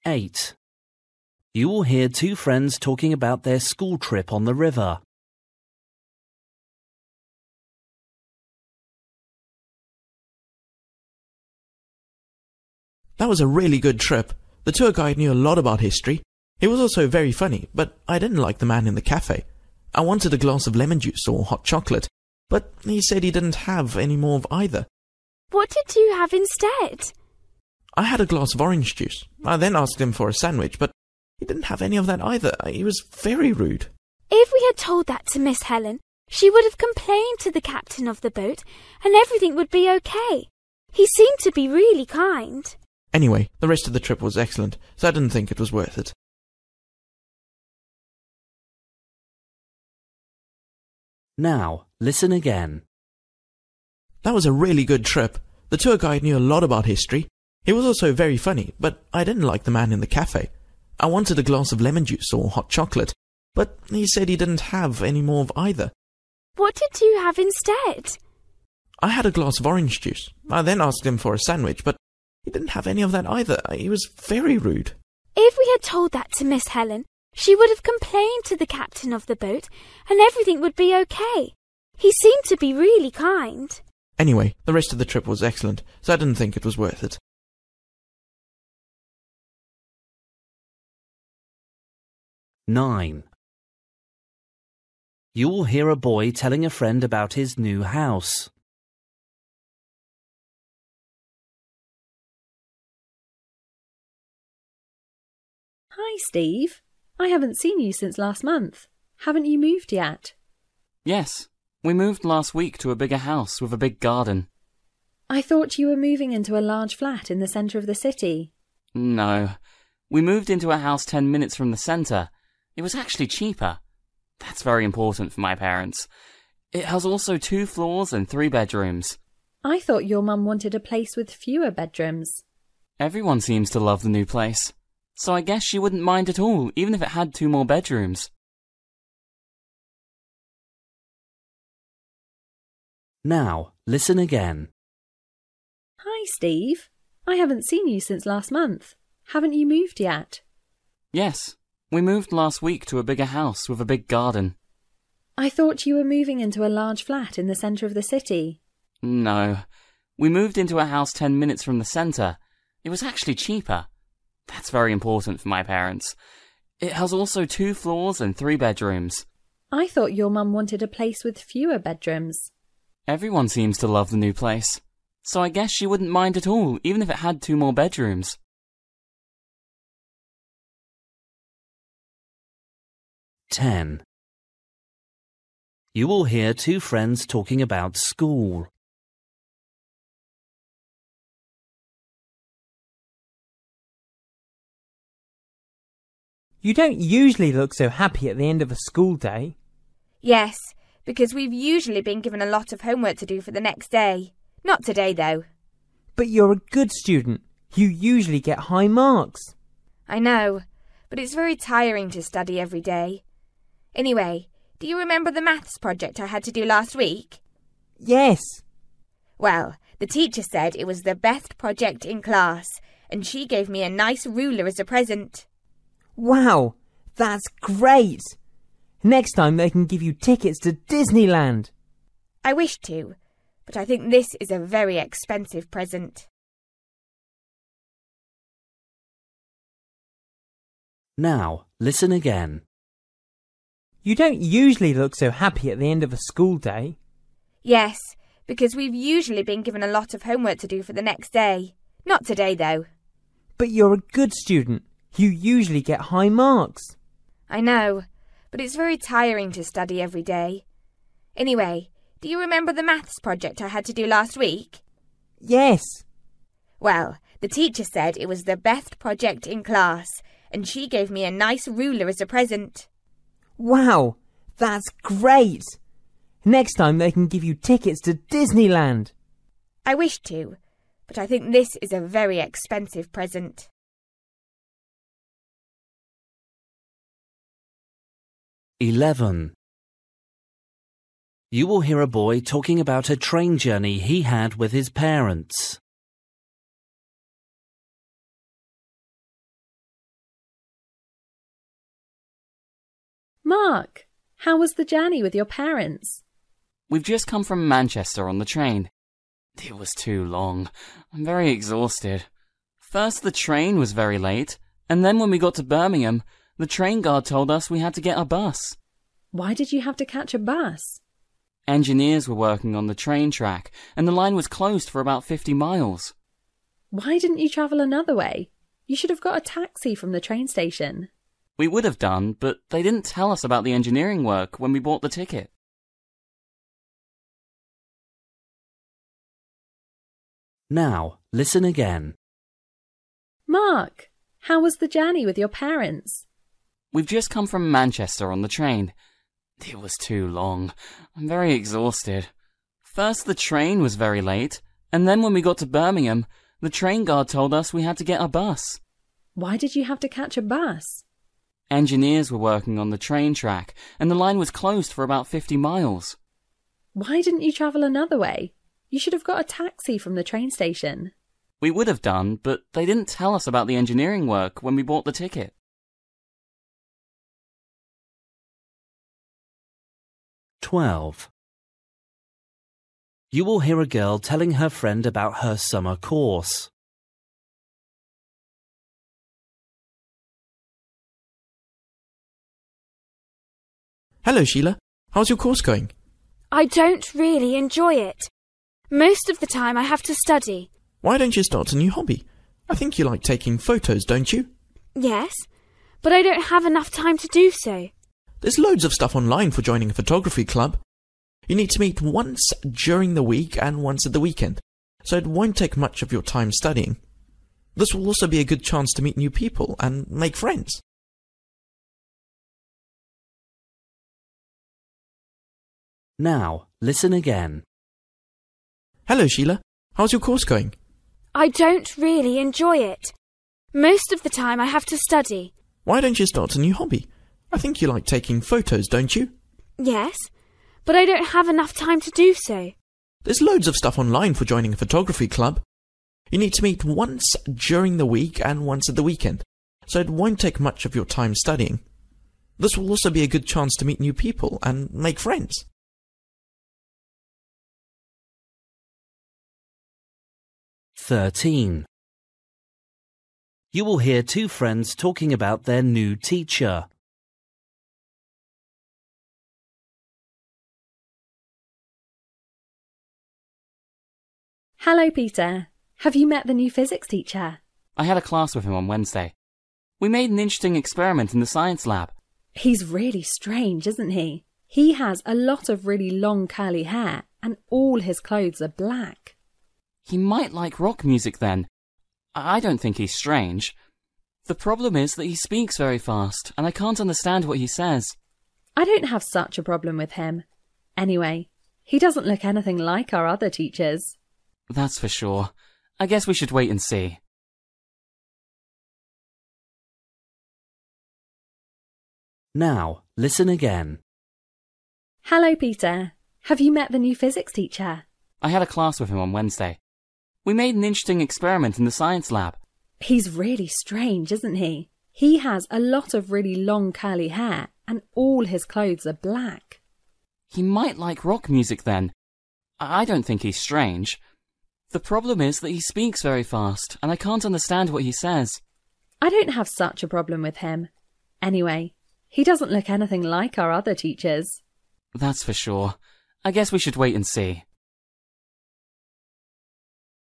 8. You will hear two friends talking about their school trip on the river. That was a really good trip. The tour guide knew a lot about history. He was also very funny, but I didn't like the man in the cafe. I wanted a glass of lemon juice or hot chocolate, but he said he didn't have any more of either. What did you have instead? I had a glass of orange juice. I then asked him for a sandwich, but he didn't have any of that either. He was very rude. If we had told that to Miss Helen, she would have complained to the captain of the boat, and everything would be okay. He seemed to be really kind. Anyway, the rest of the trip was excellent, so I didn't think it was worth it. Now, listen again. That was a really good trip. The tour guide knew a lot about history. He was also very funny, but I didn't like the man in the cafe. I wanted a glass of lemon juice or hot chocolate, but he said he didn't have any more of either. What did you have instead? I had a glass of orange juice. I then asked him for a sandwich, but he didn't have any of that either. He was very rude. If we had told that to Miss Helen, she would have complained to the captain of the boat, and everything would be okay. He seemed to be really kind. Anyway, the rest of the trip was excellent, so I didn't think it was worth it. Nine. You will hear a boy telling a friend about his new house. Hi, Steve. I haven't seen you since last month. Haven't you moved yet? Yes, we moved last week to a bigger house with a big garden. I thought you were moving into a large flat in the centre of the city. No, we moved into a house 10 minutes from the centre. It was actually cheaper. That's very important for my parents. It has also 2 floors and 3 bedrooms. I thought your mum wanted a place with fewer bedrooms. Everyone seems to love the new place, so I guess she wouldn't mind at all, even if it had 2 more bedrooms. Now, listen again. Hi, Steve. I haven't seen you since last month. Haven't you moved yet? Yes, we moved last week to a bigger house with a big garden. I thought you were moving into a large flat in the centre of the city. No, we moved into a house 10 minutes from the centre. It was actually cheaper. That's very important for my parents. It has also 2 floors and 3 bedrooms. I thought your mum wanted a place with fewer bedrooms. Everyone seems to love the new place, so I guess she wouldn't mind at all, even if it had 2 more bedrooms. 10. You will hear two friends talking about school. You don't usually look so happy at the end of a school day. Yes, because we've usually been given a lot of homework to do for the next day. Not today, though. But you're a good student. You usually get high marks. I know, but it's very tiring to study every day. Anyway, do you remember the maths project I had to do last week? Yes. Well, the teacher said it was the best project in class, and she gave me a nice ruler as a present. Wow, that's great. Next time they can give you tickets to Disneyland. I wish to, but I think this is a very expensive present. Now, listen again. You don't usually look so happy at the end of a school day. Yes, because we've usually been given a lot of homework to do for the next day. Not today, though. But you're a good student. You usually get high marks. I know, but it's very tiring to study every day. Anyway, do you remember the maths project I had to do last week? Yes. Well, the teacher said it was the best project in class, and she gave me a nice ruler as a present. Wow, that's great. Next time they can give you tickets to Disneyland. I wish to, but I think this is a very expensive present. 11. You will hear a boy talking about a train journey he had with his parents. Mark, how was the journey with your parents? We've just come from Manchester on the train. It was too long. I'm very exhausted. First, the train was very late, and then when we got to Birmingham, the train guard told us we had to get a bus. Why did you have to catch a bus? Engineers were working on the train track, and the line was closed for about 50 miles. Why didn't you travel another way? You should have got a taxi from the train station. We would have done, but they didn't tell us about the engineering work when we bought the ticket. Now, listen again. Mark, how was the journey with your parents? We've just come from Manchester on the train. It was too long. I'm very exhausted. First, the train was very late, and then when we got to Birmingham, the train guard told us we had to get a bus. Why did you have to catch a bus? Engineers were working on the train track, and the line was closed for about 50 miles. Why didn't you travel another way? You should have got a taxi from the train station. We would have done, but they didn't tell us about the engineering work when we bought the ticket. You will hear a girl telling her friend about her summer course. Hello, Sheila. How's your course going? I don't really enjoy it. Most of the time I have to study. Why don't you start a new hobby? I think you like taking photos, don't you? Yes, but I don't have enough time to do so. There's loads of stuff online for joining a photography club. You need to meet once during the week and once at the weekend, so it won't take much of your time studying. This will also be a good chance to meet new people and make friends. Now, listen again. Hello, Sheila. How's your course going? I don't really enjoy it. Most of the time I have to study. Why don't you start a new hobby? I think you like taking photos, don't you? Yes, but I don't have enough time to do so. There's loads of stuff online for joining a photography club. You need to meet once during the week and once at the weekend, so it won't take much of your time studying. This will also be a good chance to meet new people and make friends. You will hear two friends talking about their new teacher. Hello, Peter. Have you met the new physics teacher? I had a class with him on Wednesday. We made an interesting experiment in the science lab. He's really strange, isn't he? He has a lot of really long curly hair and all his clothes are black. He might like rock music then. I don't think he's strange. The problem is that he speaks very fast and I can't understand what he says. I don't have such a problem with him. Anyway, he doesn't look anything like our other teachers. That's for sure. I guess we should wait and see. Now, listen again. Hello, Peter. Have you met the new physics teacher? I had a class with him on Wednesday. We made an interesting experiment in the science lab. He's really strange, isn't he? He has a lot of really long curly hair and all his clothes are black. He might like rock music then. I don't think he's strange. The problem is that he speaks very fast and I can't understand what he says. I don't have such a problem with him. Anyway, he doesn't look anything like our other teachers. That's for sure. I guess we should wait and see.